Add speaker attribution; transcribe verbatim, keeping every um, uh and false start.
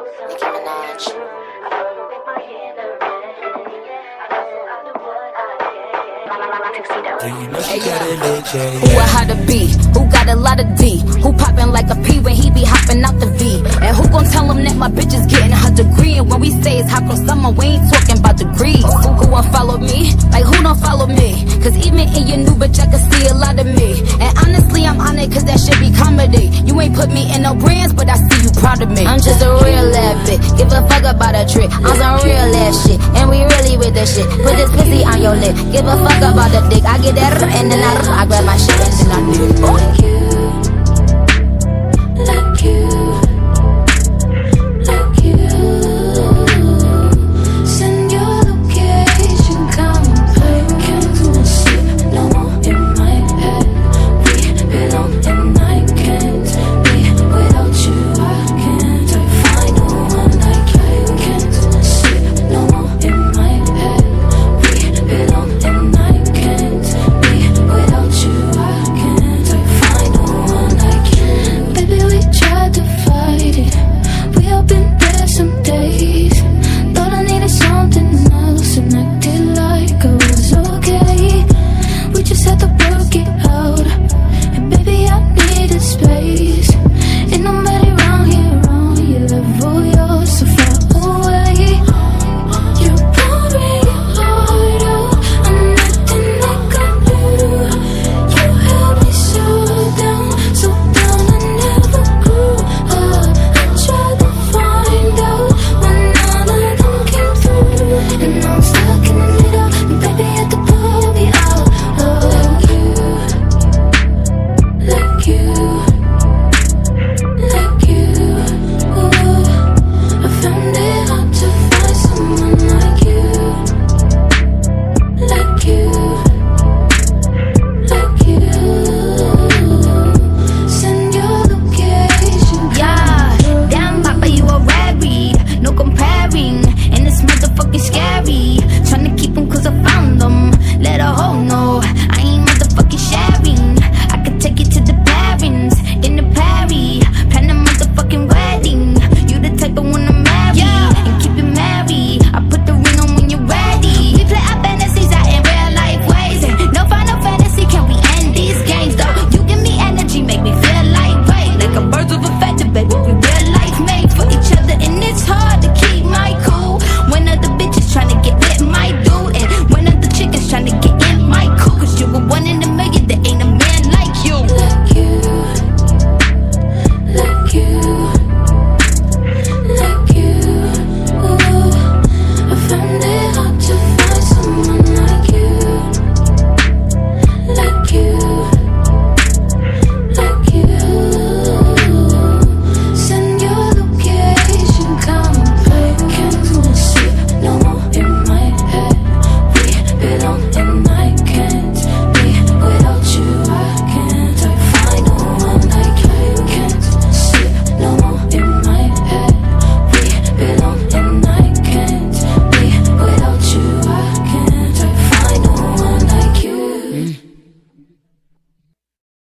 Speaker 1: Nicki Minaj.
Speaker 2: Do you know she got a lit, yeah, yeah.
Speaker 3: Who a how to be? Who got a lot of D? Who poppin' like a P when he be hopping out the V? And who gon' tell him that my bitch is getting her degree? And when we say it's hot from summer, we ain't talking about degrees. Who, who won't follow me? Like who don't follow me? Cause even in your new bitch, I can see a lot of me. And honestly, I'm on it cause that shit be comedy. You ain't put me in no brands, but I see you proud of me. I'm just a real ass bitch. Give a fuck about a trick. I'm some real ass shit. And we really with this shit. Put this pussy on your lip. Give a fuck about the dick. I get that and then I, I grab my shit and then I do it.